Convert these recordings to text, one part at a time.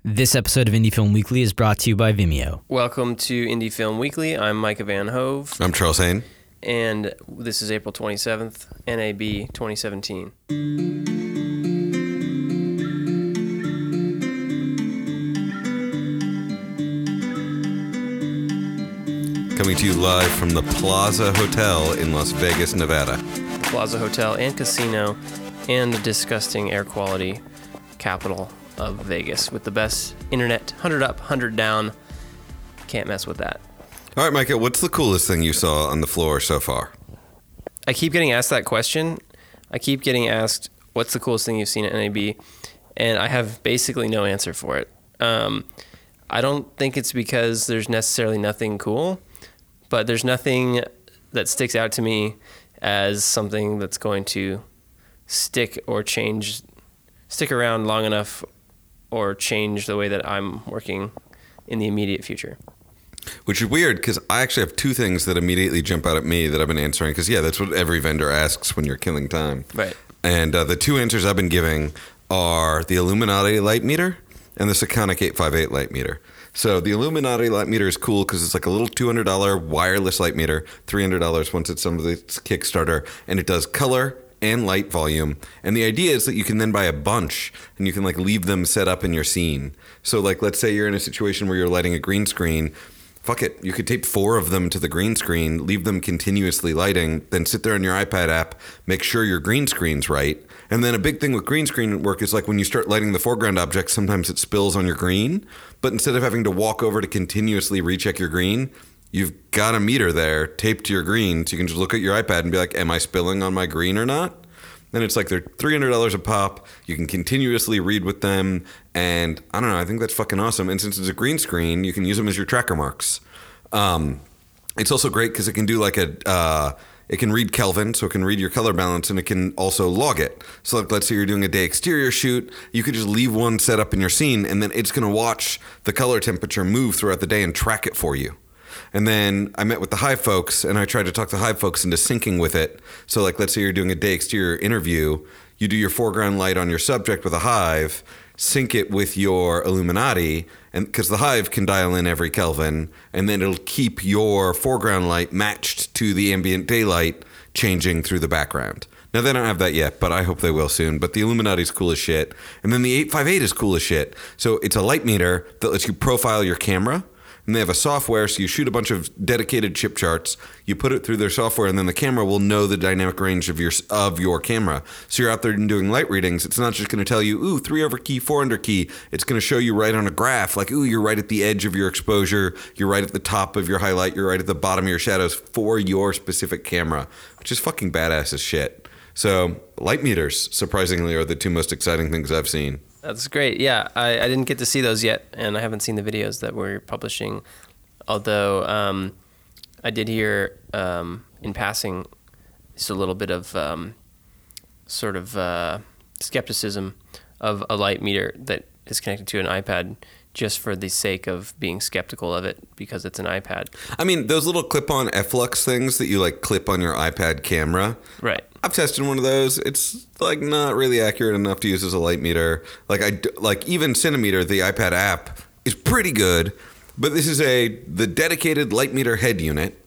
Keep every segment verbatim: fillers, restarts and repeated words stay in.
This episode of Indie Film Weekly is brought to you by Vimeo. Welcome to Indie Film Weekly. I'm Micah Van Hove. I'm Charles Hain. And this is April twenty-seventh, N A B twenty seventeen. Coming to you live from the Plaza Hotel in Las Vegas, Nevada. Plaza Hotel and Casino and the disgusting air quality capital of Vegas with the best internet, one hundred up, one hundred down. Can't mess with that. All right, Micah, what's the coolest thing you saw on the floor so far? I keep getting asked that question. I keep getting asked, what's the coolest thing you've seen at N A B? And I have basically no answer for it. Um, I don't think it's because there's necessarily nothing cool, but there's nothing that sticks out to me as something that's going to stick or change, stick around long enough or change the way that I'm working in the immediate future. Which is weird because I actually have two things that immediately jump out at me that I've been answering because, yeah, that's what every vendor asks when you're killing time. Right. And uh, the two answers I've been giving are the Illuminati light meter and the Sekonic eight fifty-eight light meter. So the Illuminati light meter is cool because it's like a little two hundred dollars wireless light meter, three hundred dollars once it's on the Kickstarter, and it does color and light volume. And the idea is that you can then buy a bunch and you can like leave them set up in your scene. So like, let's say you're in a situation where you're lighting a green screen. Fuck it. You could tape four of them to the green screen, leave them continuously lighting, then sit there on your iPad app, make sure your green screen's right. And then a big thing with green screen work is like when you start lighting the foreground objects, sometimes it spills on your green. But instead of having to walk over to continuously recheck your green, you've got a meter there taped to your green, so you can just look at your iPad and be like, am I spilling on my green or not? Then it's like they're three hundred dollars a pop. You can continuously read with them. And I don't know, I think that's fucking awesome. And since it's a green screen, you can use them as your tracker marks. Um, it's also great because it can do like a... Uh, It can read Kelvin, so it can read your color balance, and it can also log it. So like, let's say you're doing a day exterior shoot, you could just leave one set up in your scene, and then it's going to watch the color temperature move throughout the day and track it for you. And then I met with the Hive folks, and I tried to talk the Hive folks into syncing with it. So like, let's say you're doing a day exterior interview, you do your foreground light on your subject with a Hive, sync it with your Illuminati, and because the Hive can dial in every Kelvin, and then it'll keep your foreground light matched to the ambient daylight changing through the background. Now, they don't have that yet, but I hope they will soon. But the Illuminati's cool as shit. And then the eight fifty-eight is cool as shit. So it's a light meter that lets you profile your camera. And they have a software, so you shoot a bunch of dedicated chip charts, you put it through their software, and then the camera will know the dynamic range of your of your camera. So you're out there doing light readings. It's not just going to tell you, ooh, three over key, four under key. It's going to show you right on a graph, like, ooh, you're right at the edge of your exposure, you're right at the top of your highlight, you're right at the bottom of your shadows for your specific camera, which is fucking badass as shit. So light meters, surprisingly, are the two most exciting things I've seen. That's great. Yeah, I, I didn't get to see those yet, and I haven't seen the videos that we're publishing. Although um, I did hear um, in passing just a little bit of um, sort of uh, skepticism of a light meter that is connected to an iPad just for the sake of being skeptical of it because it's an iPad. I mean, those little clip-on F-Lux things that you like clip on your iPad camera. Right. I've tested one of those. It's like not really accurate enough to use as a light meter. Like I like even Cinemeter, the iPad app, is pretty good, but this is a the dedicated light meter head unit,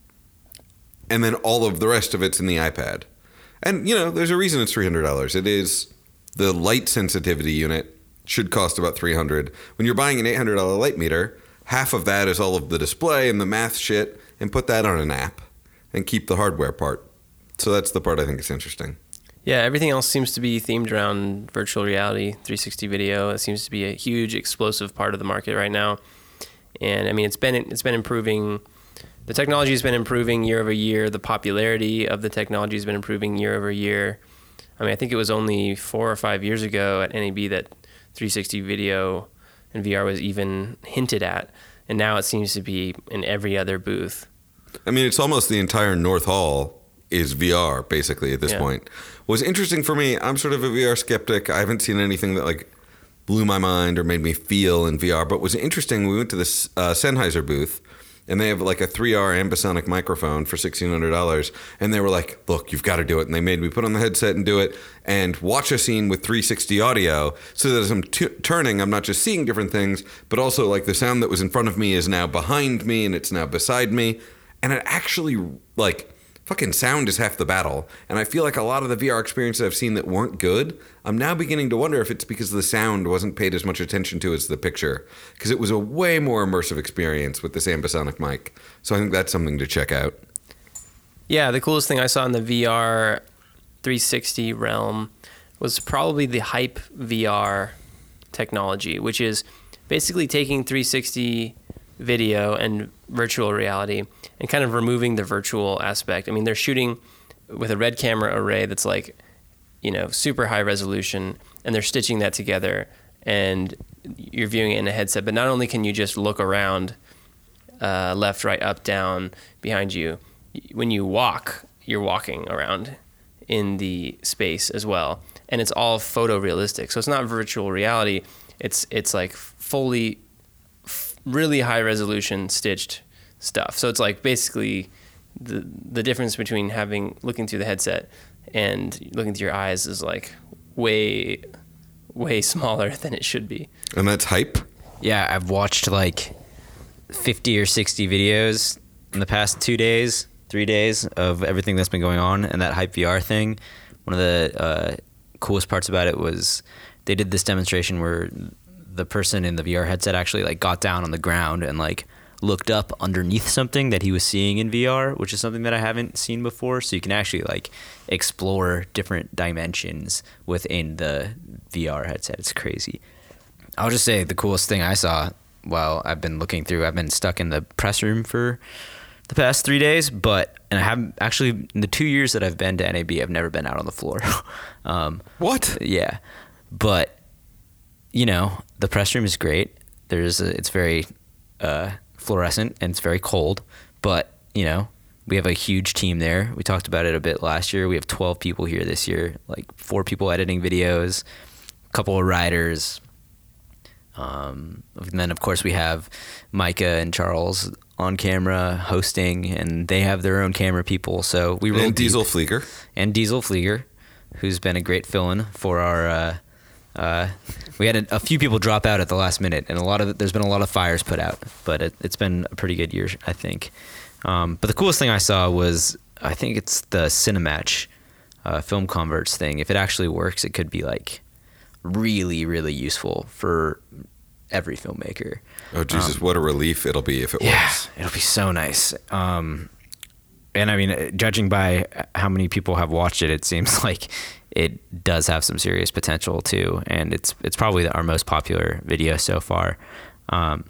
and then all of the rest of it's in the iPad. And you know, there's a reason it's three hundred dollars. It is the light sensitivity unit should cost about three hundred dollars. When you're buying an eight hundred dollars light meter, half of that is all of the display and the math shit, and put that on an app and keep the hardware part. So that's the part I think is interesting. Yeah, everything else seems to be themed around virtual reality, three sixty video. It seems to be a huge, explosive part of the market right now. And I mean, it's been it's been improving. The technology has been improving year over year. The popularity of the technology has been improving year over year. I mean, I think it was only four or five years ago at N A B that three sixty video and V R was even hinted at. And now it seems to be in every other booth. I mean, it's almost the entire North Hall is V R, basically, at this yeah. point. What's interesting for me, I'm sort of a V R skeptic. I haven't seen anything that, like, blew my mind or made me feel in V R. But what's interesting, we went to this uh, Sennheiser booth, and they have like a three R ambisonic microphone for sixteen hundred dollars. And they were like, look, you've got to do it. And they made me put on the headset and do it and watch a scene with three sixty audio so that as I'm t- turning, I'm not just seeing different things, but also like the sound that was in front of me is now behind me and it's now beside me. And it actually, like, fucking sound is half the battle. And I feel like a lot of the V R experiences I've seen that weren't good, I'm now beginning to wonder if it's because the sound wasn't paid as much attention to as the picture. Because it was a way more immersive experience with this ambisonic mic. So I think that's something to check out. Yeah, the coolest thing I saw in the V R three sixty realm was probably the Hype V R technology, which is basically taking three sixty video and virtual reality and kind of removing the virtual aspect. I mean, they're shooting with a red camera array that's like, you know, super high resolution, and they're stitching that together and you're viewing it in a headset. But not only can you just look around uh, left, right, up, down, behind you, when you walk, you're walking around in the space as well. And it's all photorealistic. So it's not virtual reality. It's it's like fully, f- really high resolution stitched stuff. So it's like basically the the difference between having looking through the headset and looking through your eyes is like way, way smaller than it should be. And that's Hype? Yeah, I've watched like fifty or sixty videos in the past two days, three days of everything that's been going on, and that Hype V R thing. One of the uh, coolest parts about it was they did this demonstration where the person in the V R headset actually like got down on the ground and like looked up underneath something that he was seeing in V R, which is something that I haven't seen before. So you can actually like explore different dimensions within the V R headset. It's crazy. I'll just say the coolest thing I saw while I've been looking through, I've been stuck in the press room for the past three days, but, and I haven't actually, in the two years that I've been to N A B, I've never been out on the floor. um, What? Yeah. But, you know, the press room is great. There's a, it's very uh, fluorescent and it's very cold, but, you know, we have a huge team there. We talked about it a bit last year. We have twelve people here this year, like four people editing videos, a couple of writers. Um, and then, of course, we have Micah and Charles on camera hosting, and they have their own camera people. So we roll And Diesel deep. Flieger. And Diesel Flieger, who's been a great fill-in for our. Uh, uh, we had a, a few people drop out at the last minute, and a lot of there's been a lot of fires put out, but it, it's been a pretty good year, I think. Um, but the coolest thing I saw was, I think it's the Cinematch uh, film converts thing. If it actually works, it could be like really, really useful for every filmmaker. Oh, Jesus, Um, what a relief it'll be if it yeah, works. it'll be so nice. Um, and I mean, judging by how many people have watched it, it seems like it does have some serious potential too. And it's it's probably our most popular video so far. Um,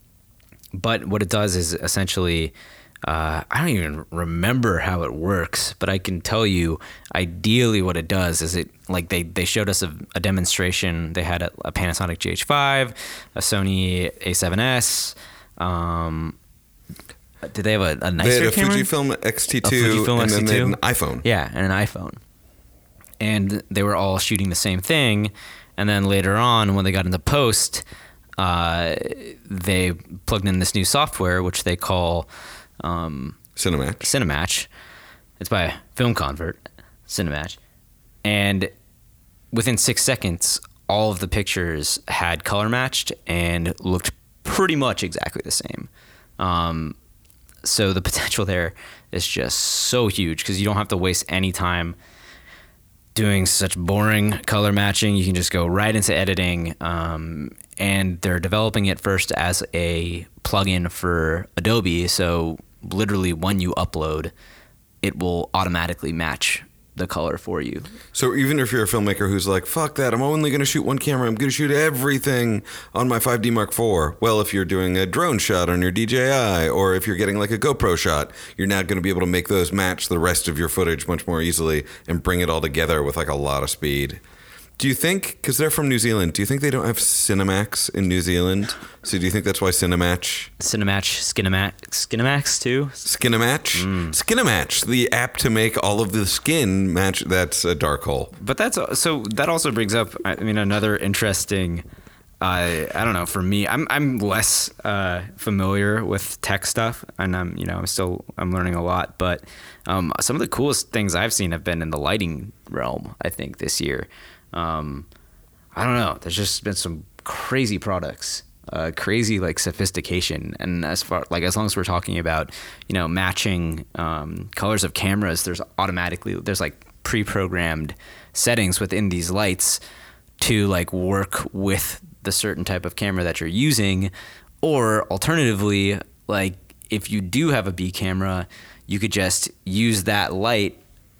but what it does is essentially, uh, I don't even remember how it works, but I can tell you ideally what it does is it, like they, they showed us a, a demonstration. They had a, a Panasonic G H five, a Sony A seven S. Um, did they have a, a nicer They had a camera? Fujifilm X T A two, Fujifilm and then they had X T two? an iPhone. Yeah, and an iPhone. And they were all shooting the same thing. And then later on, when they got into post, uh, they plugged in this new software, which they call um, Cinematch. Cinematch. It's by Film Convert, Cinematch. And within six seconds, all of the pictures had color matched and looked pretty much exactly the same. Um, so the potential there is just so huge because you don't have to waste any time doing such boring color matching. You can just go right into editing. Um, and they're developing it first as a plugin for Adobe. So literally when you upload, it will automatically match the color for you. So even if you're a filmmaker who's like, fuck that, I'm only going to shoot one camera, I'm going to shoot everything on my five D Mark four. Well, if you're doing a drone shot on your D J I, or if you're getting like a GoPro shot, you're now going to be able to make those match the rest of your footage much more easily and bring it all together with like a lot of speed. Do you think, because they're from New Zealand, do you think they don't have Cinemax in New Zealand? So do you think that's why Cinematch? Cinematch, Skinemax, Skinemax too? Skinematch? Mm. Skinematch, the app to make all of the skin match. That's a dark hole. But that's so that also brings up, I mean, another interesting I I don't know. For me, I'm I'm less uh, familiar with tech stuff, and I'm you know I'm still I'm learning a lot. But um, some of the coolest things I've seen have been in the lighting realm. I think this year, um, I don't know. There's just been some crazy products, uh, crazy like sophistication, and as far like as long as we're talking about you know matching um, colors of cameras, there's automatically there's like pre-programmed settings within these lights to like work with the certain type of camera that you're using, or alternatively, like if you do have a B camera, you could just use that light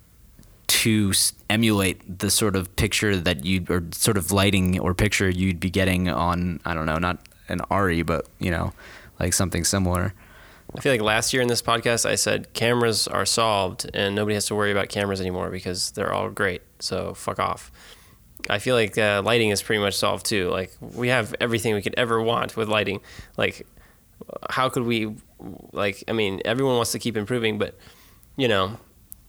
to s- emulate the sort of picture that you or sort of lighting or picture you'd be getting on, I don't know, not an A R I, but you know, like something similar. I feel like last year in this podcast, I said cameras are solved and nobody has to worry about cameras anymore because they're all great. So fuck off. I feel like uh, lighting is pretty much solved too. Like we have everything we could ever want with lighting. Like how could we, like, I mean, everyone wants to keep improving, but you know,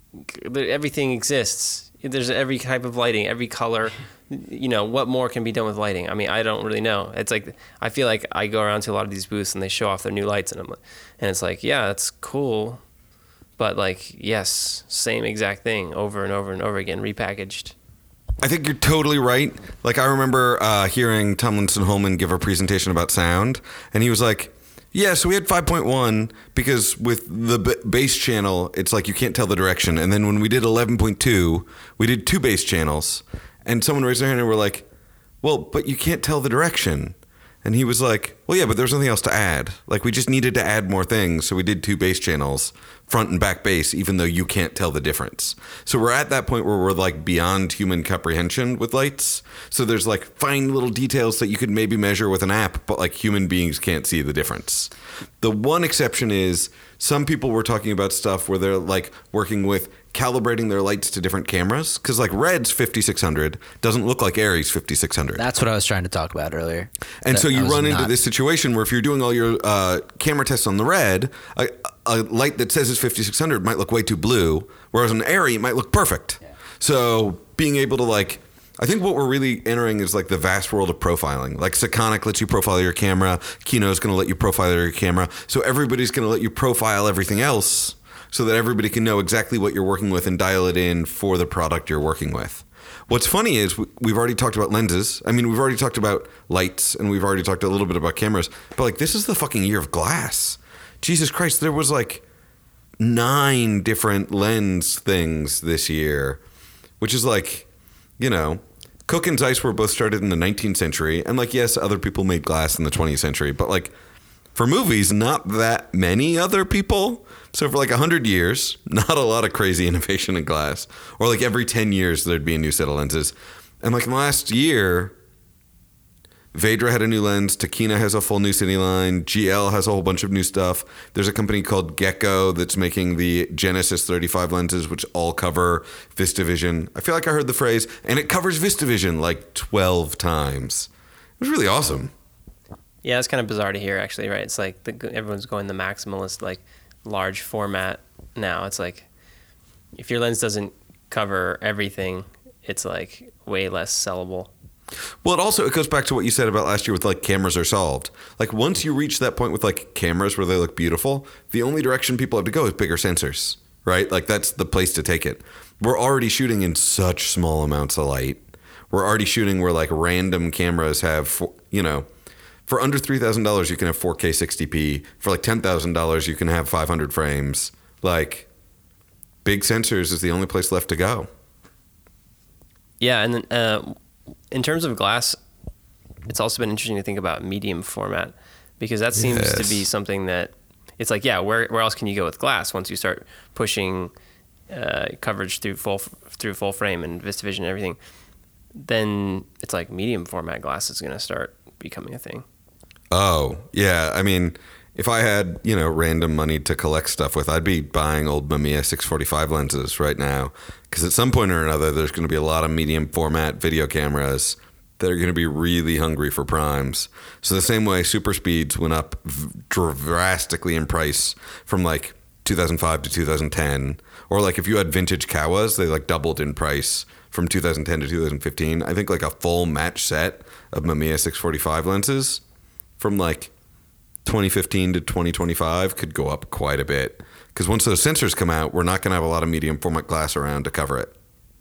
everything exists. There's every type of lighting, every color, you know, what more can be done with lighting? I mean, I don't really know. It's like, I feel like I go around to a lot of these booths and they show off their new lights and I'm like, and it's like, yeah, that's cool. But like, yes, same exact thing over and over and over again, repackaged. I think you're totally right. Like I remember uh, hearing Tomlinson Holman give a presentation about sound, and he was like, yeah, so we had five point one because with the b- bass channel, it's like you can't tell the direction. And then when we did eleven point two, we did two bass channels. And someone raised their hand and were like, well, but you can't tell the direction. And he was like, well, yeah, but there's nothing else to add. Like we just needed to add more things. So we did two bass channels, front and back bass, even though you can't tell the difference. So we're at that point where we're like beyond human comprehension with lights. So there's like fine little details that you could maybe measure with an app, but like human beings can't see the difference. The one exception is some people were talking about stuff where they're like working with calibrating their lights to different cameras. Because like Red's fifty-six hundred doesn't look like Arri's fifty-six hundred. That's what I was trying to talk about earlier. And That so you I was run into not- this situation where if you're doing all your uh, camera tests on the Red, a, a light that says it's fifty-six hundred might look way too blue, whereas an Arri might look perfect. Yeah. So being able to like, I think what we're really entering is like the vast world of profiling. Like Sekonic lets you profile your camera, Kino's going to let you profile your camera, so everybody's going to let you profile everything else so that everybody can know exactly what you're working with and dial it in for the product you're working with. What's funny is we've already talked about lenses. I mean, we've already talked about lights and we've already talked a little bit about cameras, but like this is the fucking year of glass. Jesus Christ, there was like nine different lens things this year, which is like, you know, Cook and Zeiss were both started in the nineteenth century. And like, yes, other people made glass in the twentieth century, but like for movies, not that many other people. So for like one hundred years, not a lot of crazy innovation in glass. Or like every ten years, there'd be a new set of lenses. And like in the last year, Vedra had a new lens, Tokina has a full new city line, G L has a whole bunch of new stuff. There's a company called Gecko that's making the Genesis thirty-five lenses, which all cover VistaVision. I feel like I heard the phrase, and it covers VistaVision like twelve times. It was really awesome. Yeah, it's kind of bizarre to hear, actually, right? It's like the, everyone's going the maximalist, like large format now. It's like if your lens doesn't cover everything, it's like way less sellable. Well, it also it goes back to what you said about last year with like cameras are solved. Like once you reach that point with like cameras where they look beautiful, the only direction people have to go is bigger sensors, right? Like that's the place to take it. We're already shooting in such small amounts of light. We're already shooting where like random cameras have, you know, for under three thousand dollars you can have four K sixty p. For like ten thousand dollars you can have five hundred frames. Like big sensors is the only place left to go. Yeah, and then uh, in terms of glass, it's also been interesting to think about medium format because that seems Yes. to be something that it's like, yeah, where where else can you go with glass once you start pushing uh, coverage through full through full frame and VistaVision and everything? Then it's like medium format glass is going to start becoming a thing. Oh, yeah. I mean, if I had, you know, random money to collect stuff with, I'd be buying old Mamiya six forty-five lenses right now. Because at some point or another, there's going to be a lot of medium format video cameras that are going to be really hungry for primes. So the same way super speeds went up v- drastically in price from like two thousand five to two thousand ten, or like if you had vintage Kawas, they like doubled in price from two thousand ten to two thousand fifteen. I think like a full match set of Mamiya six forty-five lenses from like twenty fifteen to twenty twenty-five could go up quite a bit. Because once those sensors come out, we're not going to have a lot of medium format glass around to cover it.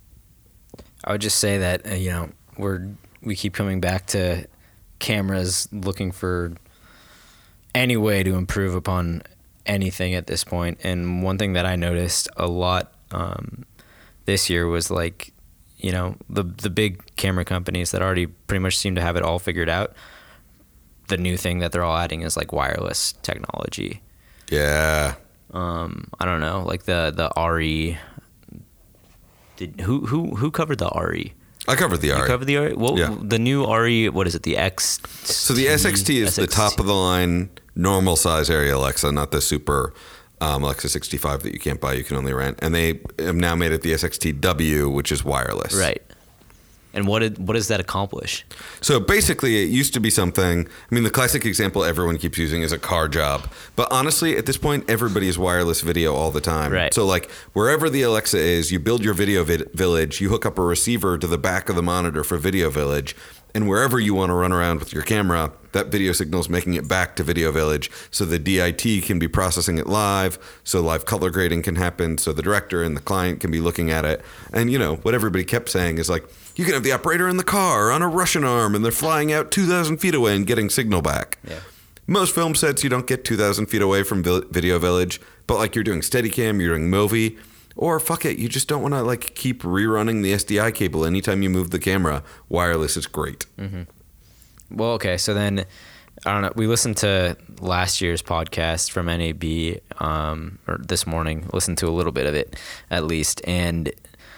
I would just say that, uh, you know, we're we keep coming back to cameras looking for any way to improve upon anything at this point. And one thing that I noticed a lot um, this year was like, you know, the the big camera companies that already pretty much seem to have it all figured out. The new thing that they're all adding is like wireless technology. Yeah. Um, I don't know, like the the R E. Did who who who covered the R E? I covered the R E. You covered the R E? Well, Yeah. the new R E, what is it? The X. So the S X T is the top of the line normal size area Alexa, not the super um, Alexa sixty-five that you can't buy, you can only rent. And they have now made it the S X T W, which is wireless. Right. And what did what does that accomplish? So basically, it used to be something. I mean, the classic example everyone keeps using is a car job. But honestly, at this point, everybody is wireless video all the time. Right. So like wherever the Alexa is, you build your video vid- village, you hook up a receiver to the back of the monitor for Video Village, and wherever you want to run around with your camera, that video signal is making it back to Video Village, so the D I T can be processing it live, so live color grading can happen, so the director and the client can be looking at it. And you know what everybody kept saying is like, you can have the operator in the car on a Russian arm, and they're flying out two thousand feet away and getting signal back. Yeah. Most film sets, you don't get two thousand feet away from Vi- Video Village, but like you're doing Steadicam, you're doing Movi, or fuck it, you just don't want to like keep rerunning the S D I cable anytime you move the camera. Wireless is great. Mm-hmm. Well, okay, so then I don't know. We listened to last year's podcast from N A B, um, or this morning. Listened to a little bit of it, at least, and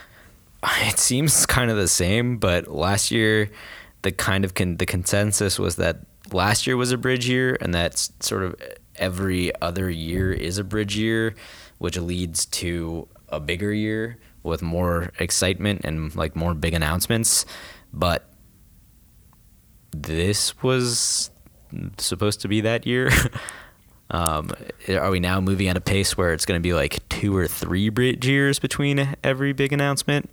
it seems kind of the same. But last year, the kind of con- the consensus was that last year was a bridge year, and that's sort of every other year is a bridge year, which leads to a bigger year with more excitement and like more big announcements. But this was supposed to be that year. um, are we now moving at a pace where it's going to be like two or three bridge years between every big announcement?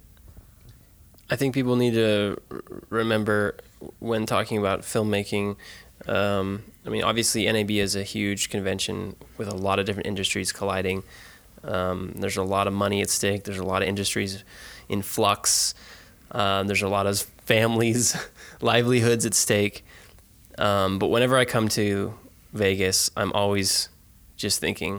I think people need to r- remember when talking about filmmaking. Um, I mean, obviously, N A B is a huge convention with a lot of different industries colliding. Um, there's a lot of money at stake. There's a lot of industries in flux. Uh, there's a lot of families' livelihoods at stake. Um, but whenever I come to Vegas, I'm always just thinking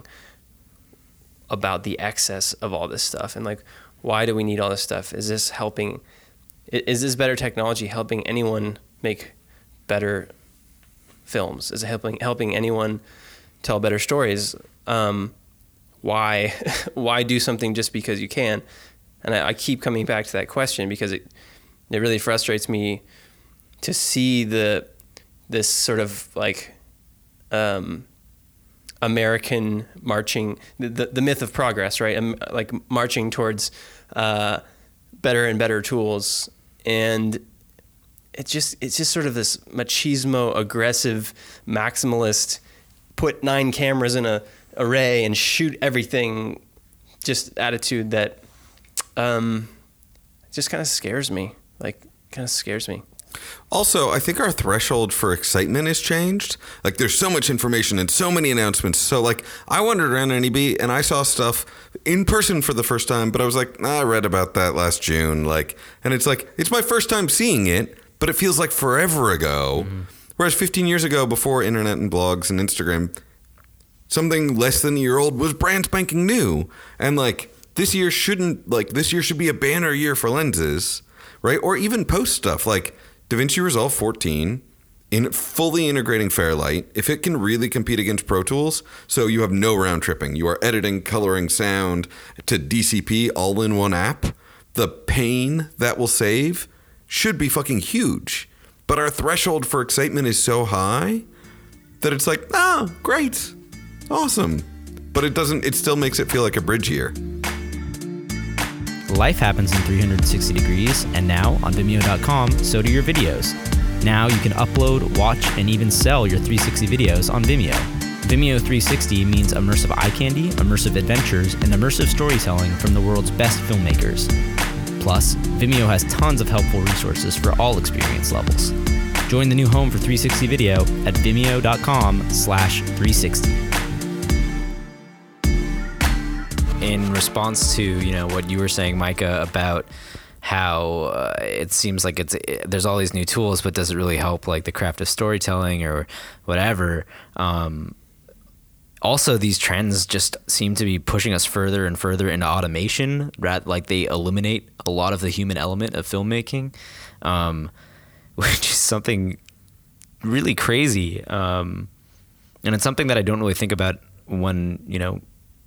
about the excess of all this stuff and like, why do we need all this stuff? Is this helping? Is this better technology helping anyone make better films? Is it helping helping anyone tell better stories? Um, why why do something just because you can? And I, I keep coming back to that question because it it really frustrates me to see the this sort of like um, American marching, the, the the myth of progress, right? Um, like marching towards uh, better and better tools, and it just it's just sort of this machismo, aggressive, maximalist, put nine cameras in a array and shoot everything, just attitude that um, just kind of scares me. Like kind of scares me. Also, I think our threshold for excitement has changed. Like, there's so much information and so many announcements. So, like, I wandered around N E B and I saw stuff in person for the first time, but I was like, nah, I read about that last June. Like, and it's like, it's my first time seeing it, but it feels like forever ago. Mm-hmm. Whereas fifteen years ago, before internet and blogs and Instagram, something less than a year old was brand spanking new. And, like, this year shouldn't, like, this year should be a banner year for lenses, right? Or even post stuff. Like, DaVinci Resolve fourteen, in fully integrating Fairlight, if it can really compete against Pro Tools, so you have no round tripping, you are editing, coloring, sound to D C P all in one app, the pain that will save should be fucking huge. But our threshold for excitement is so high that it's like, ah, great, awesome. But it doesn't, it still makes it feel like a bridge year. Life happens in three hundred sixty degrees, and now on Vimeo dot com, so do your videos. Now you can upload, watch, and even sell your three sixty videos on Vimeo. Vimeo three sixty means immersive eye candy, immersive adventures, and immersive storytelling from the world's best filmmakers. Plus, Vimeo has tons of helpful resources for all experience levels. Join the new home for three sixty video at vimeo.com slash 360. In response to, you know, what you were saying, Micah, about how uh, it seems like it's it, there's all these new tools, but does it really help like the craft of storytelling or whatever? Um, also, these trends just seem to be pushing us further and further into automation. Right, like they eliminate a lot of the human element of filmmaking, um, which is something really crazy. Um, and it's something that I don't really think about when, you know,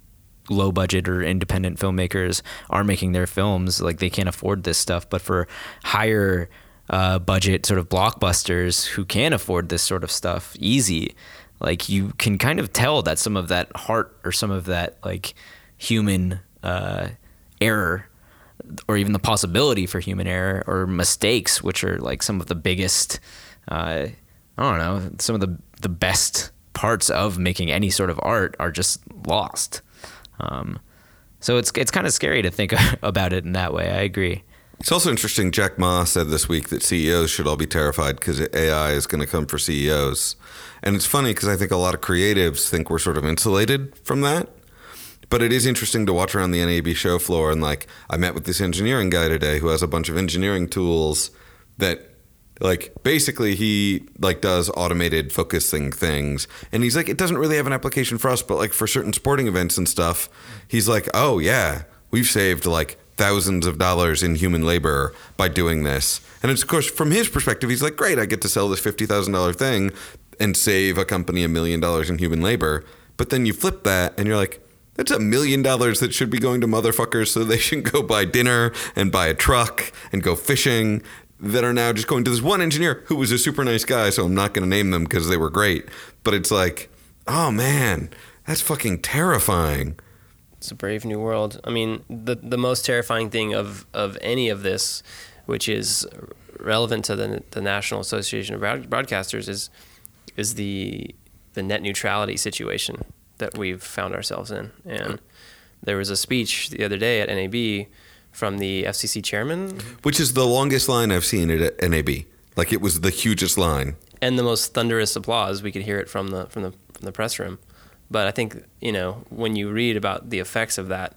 low budget or independent filmmakers are making their films. Like they can't afford this stuff, but for higher uh, budget sort of blockbusters who can afford this sort of stuff easy, like you can kind of tell that some of that heart or some of that like human uh, error, or even the possibility for human error or mistakes, which are like some of the biggest, uh, I don't know, some of the the best parts of making any sort of art are just lost. Um, so it's it's kind of scary to think about it in that way. I agree. It's also interesting. Jack Ma said this week that C E Os should all be terrified because A I is going to come for C E Os. And it's funny because I think a lot of creatives think we're sort of insulated from that. But it is interesting to watch around the N A B show floor. And like, I met with this engineering guy today who has a bunch of engineering tools that, like, basically he like does automated focusing things, and he's like, it doesn't really have an application for us, but like for certain sporting events and stuff, he's like, oh yeah, we've saved like thousands of dollars in human labor by doing this. And it's, of course, from his perspective, he's like, great, I get to sell this fifty thousand dollars thing and save a company a million dollars in human labor. But then you flip that and you're like, that's a million dollars that should be going to motherfuckers so they should go buy dinner and buy a truck and go fishing, that are now just going to this one engineer who was a super nice guy, so I'm not going to name them because they were great. But it's like, oh man, that's fucking terrifying. It's a brave new world. I mean, the the most terrifying thing of, of any of this, which is relevant to the the National Association of Broadcasters, is is the the net neutrality situation that we've found ourselves in. And there was a speech the other day at N A B from the F C C chairman, which is the longest line I've seen at N A B. Like, it was the hugest line and the most thunderous applause. We could hear it from the from the from the press room. But I think, you know, when you read about the effects of that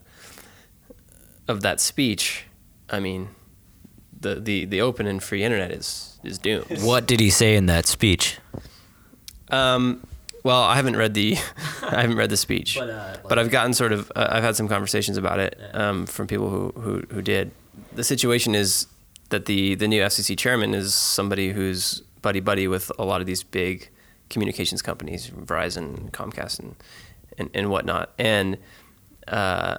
of that speech, I mean, the the, the open and free internet is is doomed. What did he say in that speech? Um. Well, I haven't read the, I haven't read the speech, but, uh, like, but I've gotten sort of, uh, I've had some conversations about it um, from people who, who who did. The situation is that the the new F C C chairman is somebody who's buddy buddy with a lot of these big communications companies, Verizon, Comcast, and and, and whatnot. And uh,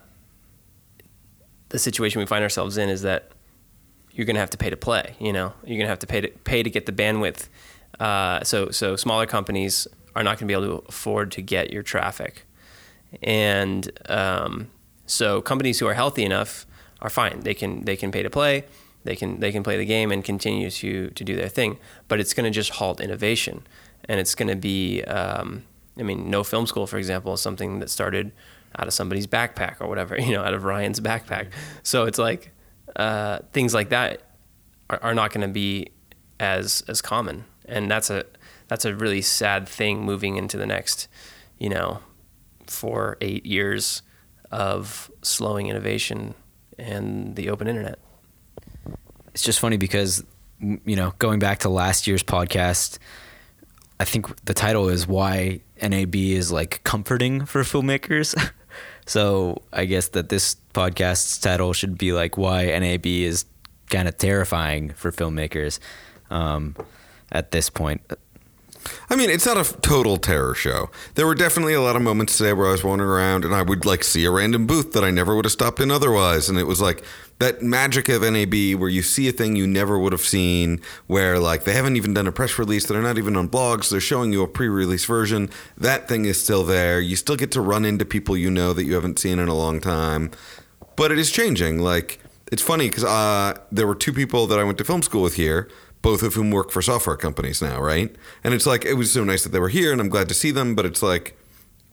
the situation we find ourselves in is that you're going to have to pay to play. You know, you're going to have to pay to pay to get the bandwidth. Uh, so so smaller companies are not going to be able to afford to get your traffic. And um, so companies who are healthy enough are fine. They can they can pay to play, they can they can play the game and continue to to do their thing. But it's going to just halt innovation. And it's going to be, um, I mean, No Film School, for example, is something that started out of somebody's backpack or whatever, you know, out of Ryan's backpack. So it's like uh, things like that are, are not going to be as as common. And that's a that's a really sad thing moving into the next, you know, four, eight years of slowing innovation and the open internet. It's just funny because, you know, going back to last year's podcast, I think the title is why N A B is like comforting for filmmakers. So I guess that this podcast's title should be like why N A B is kind of terrifying for filmmakers um, at this point. I mean, it's not a total terror show. There were definitely a lot of moments today where I was wandering around and I would like see a random booth that I never would have stopped in otherwise. And it was like that magic of N A B where you see a thing you never would have seen, where like they haven't even done a press release. They're not even on blogs. They're showing you a pre-release version. That thing is still there. You still get to run into people you know that you haven't seen in a long time. But it is changing. Like, it's funny because uh, there were two people that I went to film school with here, both of whom work for software companies now, right? And it's like, it was so nice that they were here and I'm glad to see them, but it's like,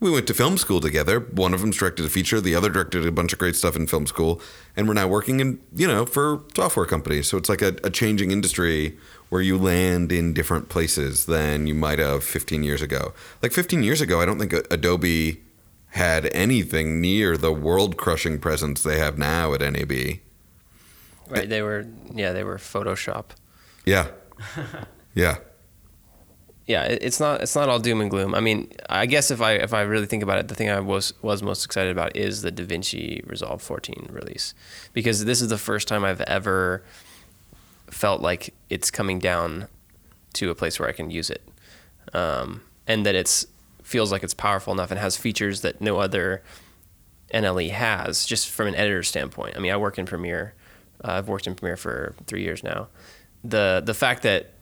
we went to film school together. One of them's directed a feature, the other directed a bunch of great stuff in film school, and we're now working in, you know, for software companies. So it's like a, a changing industry where you land in different places than you might have fifteen years ago. Like fifteen years ago, I don't think Adobe had anything near the world-crushing presence they have now at N A B. Right, they were, yeah, they were Photoshop. Yeah. Yeah. Yeah, it, it's not it's not all doom and gloom. I mean, I guess if I if I really think about it, the thing I was was most excited about is the DaVinci Resolve fourteen release, because this is the first time I've ever felt like it's coming down to a place where I can use it, um, and that it's feels like it's powerful enough and has features that no other N L E has, just from an editor standpoint. I mean, I work in Premiere. Uh, I've worked in Premiere for three years now. The the fact that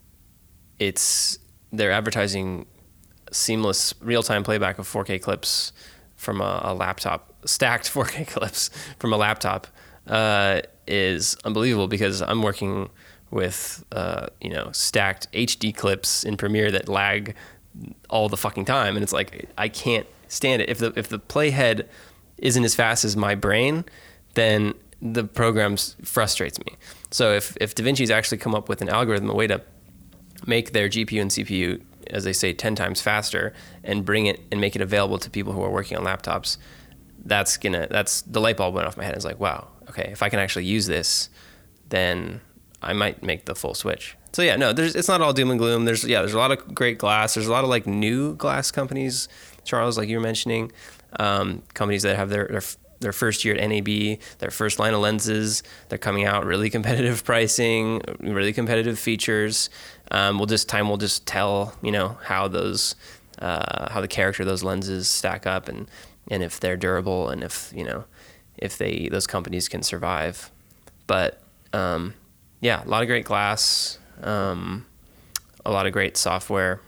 it's they're advertising seamless real-time playback of four K clips from a, a laptop, stacked four K clips from a laptop, uh, is unbelievable, because I'm working with uh, you know stacked H D clips in Premiere that lag all the fucking time, and it's like I can't stand it. If the if the playhead isn't as fast as my brain, then the program frustrates me. So if if DaVinci's actually come up with an algorithm, a way to make their G P U and C P U, as they say, ten times faster, and bring it and make it available to people who are working on laptops, that's gonna that's the light bulb went off my head. It's like, wow, okay, if I can actually use this, then I might make the full switch. So yeah, no, there's it's not all doom and gloom. There's yeah, there's a lot of great glass. There's a lot of like new glass companies, Charles, like you were mentioning, um, companies that have their, their their first year at N A B, their first line of lenses. They're coming out really competitive pricing, really competitive features. Um, we'll just time will just tell, you know, how those, uh, how the character of those lenses stack up, and, and if they're durable, and if, you know, if they those companies can survive. But um, yeah, a lot of great glass, um, a lot of great software,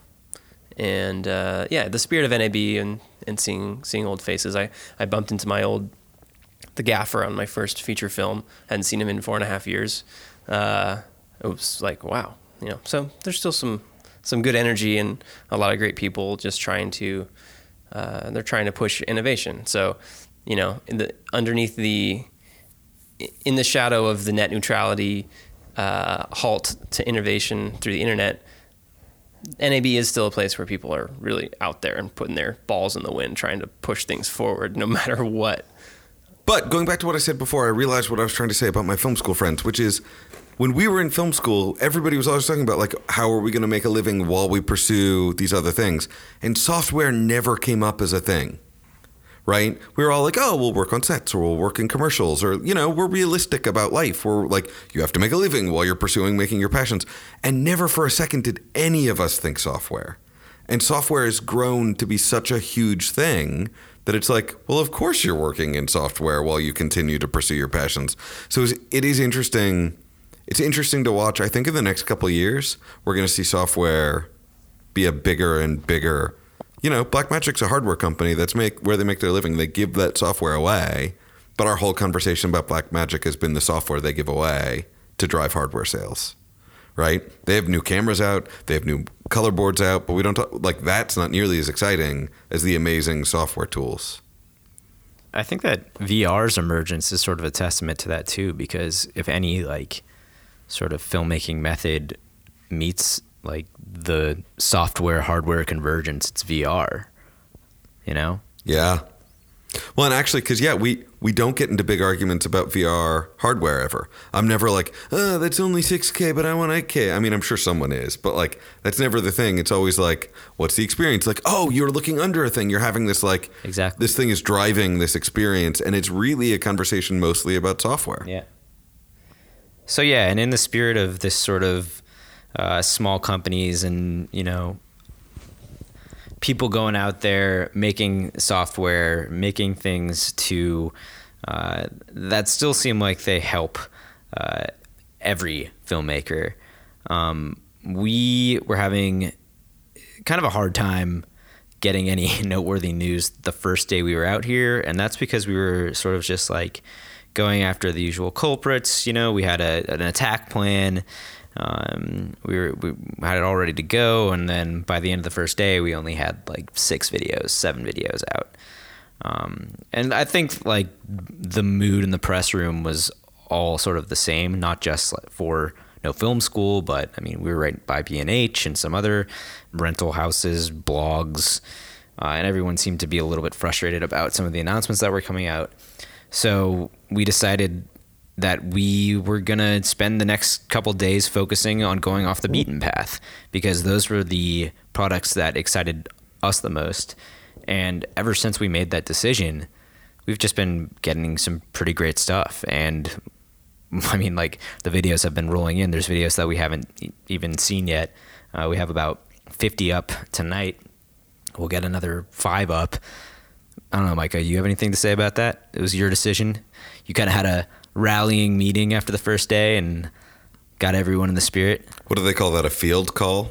and uh, yeah, the spirit of N A B and and seeing seeing old faces. I I bumped into my old the gaffer on my first feature film. Hadn't seen him in four and a half years. Uh, it was like, wow. You know, so there's still some some good energy and a lot of great people just trying to uh, they're trying to push innovation. So, you know, in the underneath the in the shadow of the net neutrality uh, halt to innovation through the internet, N A B is still a place where people are really out there and putting their balls in the wind, trying to push things forward no matter what. But going back to what I said before, I realized what I was trying to say about my film school friends, which is, when we were in film school, everybody was always talking about, like, how are we going to make a living while we pursue these other things? And software never came up as a thing, right? We were all like, oh, we'll work on sets, or we'll work in commercials, or, you know, we're realistic about life. We're like, you have to make a living while you're pursuing making your passions. And never for a second did any of us think software. And software has grown to be such a huge thing that it's like, well, of course you're working in software while you continue to pursue your passions. So it is interesting. It's interesting to watch. I think in the next couple of years, we're going to see software be a bigger and bigger. You know, Blackmagic's a hardware company that's make where they make their living. They give that software away, but our whole conversation about Blackmagic has been the software they give away to drive hardware sales, right? They have new cameras out, they have new color boards out, but we don't talk, like that's not nearly as exciting as the amazing software tools. I think that V R's emergence is sort of a testament to that too, because if any like sort of filmmaking method meets like the software hardware convergence, it's V R, you know? Yeah. Well, and actually, because yeah, we, we don't get into big arguments about V R hardware ever. I'm never like, oh, that's only six K, but I want eight K. I mean, I'm sure someone is, but like, that's never the thing. It's always like, what's the experience? Like, oh, you're looking under a thing. You're having this like, exactly. This thing is driving this experience, and it's really a conversation mostly about software. Yeah. So yeah, and in the spirit of this sort of uh, small companies and, you know, people going out there making software, making things to uh, that still seem like they help uh, every filmmaker. Um, we were having kind of a hard time getting any noteworthy news the first day we were out here, and that's because we were sort of just like going after the usual culprits. You know, we had a, an attack plan. Um, we were we had it all ready to go, and then by the end of the first day, we only had like six videos, seven videos out. Um, and I think like the mood in the press room was all sort of the same, not just for No Film School, but I mean we were right by B and H and some other rental houses, blogs, uh, and everyone seemed to be a little bit frustrated about some of the announcements that were coming out. So we decided that we were going to spend the next couple days focusing on going off the beaten path, because those were the products that excited us the most. And ever since we made that decision, we've just been getting some pretty great stuff. And I mean, like, the videos have been rolling in. There's videos that we haven't even seen yet. Uh, we have about fifty up tonight. We'll get another five up. I don't know, Micah, you have anything to say about that? It was your decision. You kind of had a rallying meeting after the first day and got everyone in the spirit. What do they call that? A field call?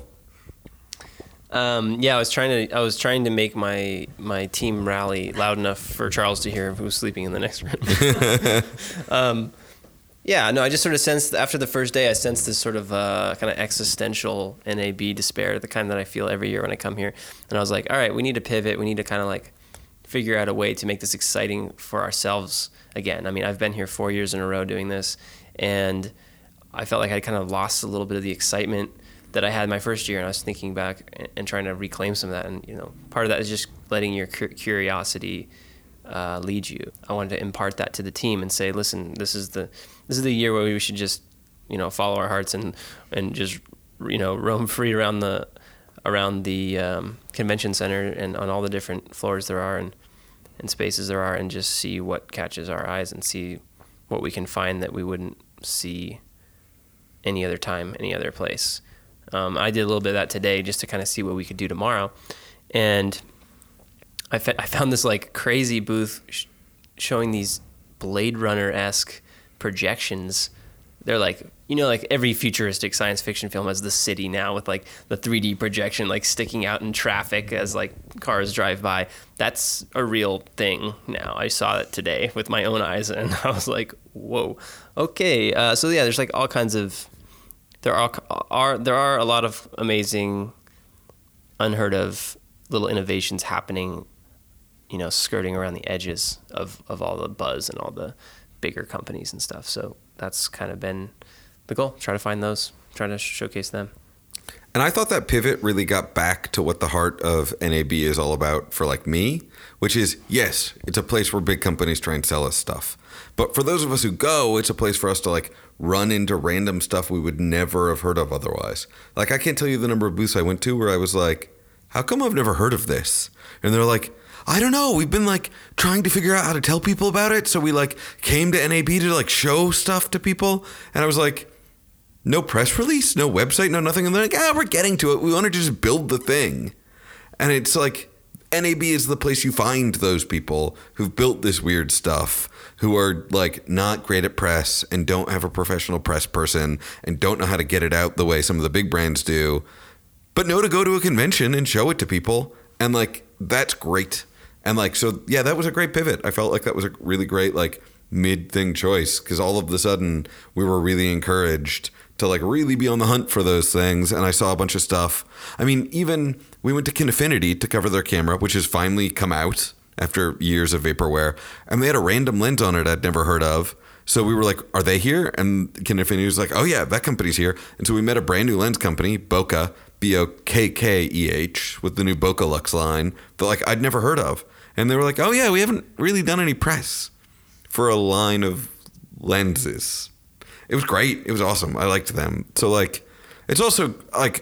Um, yeah, I was trying to I was trying to make my my team rally loud enough for Charles to hear, who was sleeping in the next room. um, yeah, no, I just sort of sensed after the first day, I sensed this sort of uh, kind of existential N A B despair, the kind that I feel every year when I come here. And I was like, all right, we need to pivot. We need to kind of like figure out a way to make this exciting for ourselves again. I mean, I've been here four years in a row doing this, and I felt like I kind of lost a little bit of the excitement that I had my first year, and I was thinking back and, and trying to reclaim some of that. And, you know, part of that is just letting your cu- curiosity uh, lead you. I wanted to impart that to the team and say, listen, this is the this is the year where we should just, you know, follow our hearts and and just, you know, roam free around the around the um, convention center and on all the different floors there are and, and spaces there are, and just see what catches our eyes and see what we can find that we wouldn't see any other time, any other place. Um, I did a little bit of that today just to kind of see what we could do tomorrow. And I, fe- I found this like crazy booth sh- showing these Blade Runner-esque projections. They're like, you know, like every futuristic science fiction film has the city now with like the three D projection like sticking out in traffic as like cars drive by. That's a real thing now. I saw it today with my own eyes, and I was like, whoa, okay. Uh, so yeah, there's like all kinds of, there are, are there are a lot of amazing, unheard of little innovations happening, you know, skirting around the edges of, of all the buzz and all the bigger companies and stuff. So that's kind of been the goal, try to find those, try to showcase them. And I thought that pivot really got back to what the heart of N A B is all about for like me, which is, yes, it's a place where big companies try and sell us stuff. But for those of us who go, it's a place for us to like run into random stuff we would never have heard of otherwise. Like, I can't tell you the number of booths I went to where I was like, how come I've never heard of this? And they're like, I don't know. We've been like trying to figure out how to tell people about it. So we like came to N A B to like show stuff to people. And I was like, no press release, no website, no nothing. And they're like, ah, we're getting to it. We want to just build the thing. And it's like, N A B is the place you find those people who've built this weird stuff, who are like not great at press and don't have a professional press person and don't know how to get it out the way some of the big brands do, but know to go to a convention and show it to people. And like, that's great. And like, so yeah, that was a great pivot. I felt like that was a really great like mid thing choice, because all of a sudden we were really encouraged to like really be on the hunt for those things. And I saw a bunch of stuff. I mean, even we went to Kinefinity to cover their camera, which has finally come out after years of vaporware. And they had a random lens on it I'd never heard of. So we were like, are they here? And Kinefinity was like, oh yeah, that company's here. And so we met a brand new lens company, Bokeh, B O K K E H, with the new Bokeh Lux line that like I'd never heard of. And they were like, oh yeah, we haven't really done any press for a line of lenses. It was great. It was awesome. I liked them. So like, it's also like,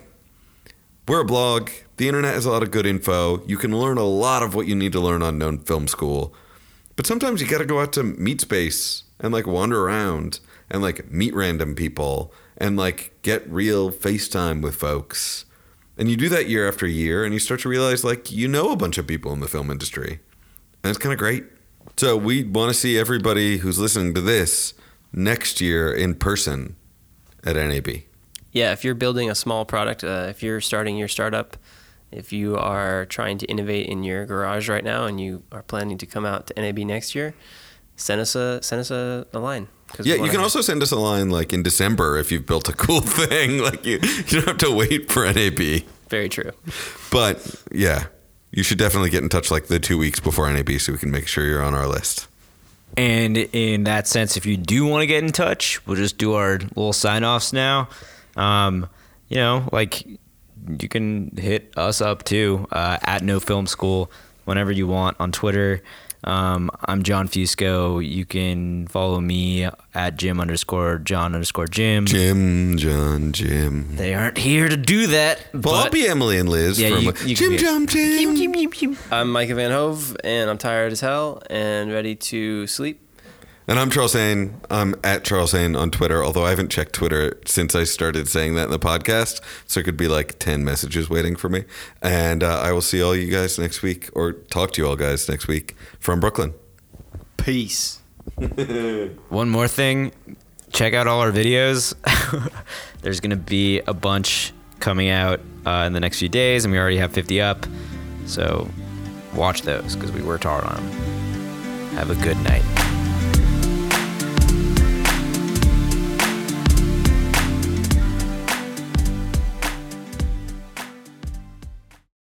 we're a blog. The internet has a lot of good info. You can learn a lot of what you need to learn on No Film School. But sometimes you got to go out to meet space and like wander around and like meet random people and like get real FaceTime with folks. And you do that year after year, and you start to realize like you know a bunch of people in the film industry. And it's kind of great. So we want to see everybody who's listening to this next year in person at N A B. Yeah, if you're building a small product, uh, if you're starting your startup, if you are trying to innovate in your garage right now and you are planning to come out to N A B next year, send us a send us a, a line. 'Cause we Yeah, you wanna can have- also send us a line like in December if you've built a cool thing. Like you, you don't have to wait for N A B. Very true. But yeah, you should definitely get in touch like the two weeks before N A B so we can make sure you're on our list. And in that sense, if you do want to get in touch, we'll just do our little sign-offs now. Um, you know, like you can hit us up too uh, at No Film School whenever you want on Twitter. Um, I'm John Fusco. You can follow me at Jim underscore John underscore Jim. Jim, John, Jim. They aren't here to do that. Well, I'll but be Emily and Liz Yeah, from you- uh, you can Jim, be- Jim, Jim. Jim, Jim, Jim. I'm Micah Van Hove, and I'm tired as hell and ready to sleep. And I'm Charles Hain. I'm at Charles Hain on Twitter, although I haven't checked Twitter since I started saying that in the podcast. So it could be like ten messages waiting for me. And uh, I will see all you guys next week, or talk to you all guys next week from Brooklyn. Peace. One more thing, check out all our videos. There's going to be a bunch coming out uh, in the next few days, and we already have fifty up. So watch those because we worked hard on them. Have a good night.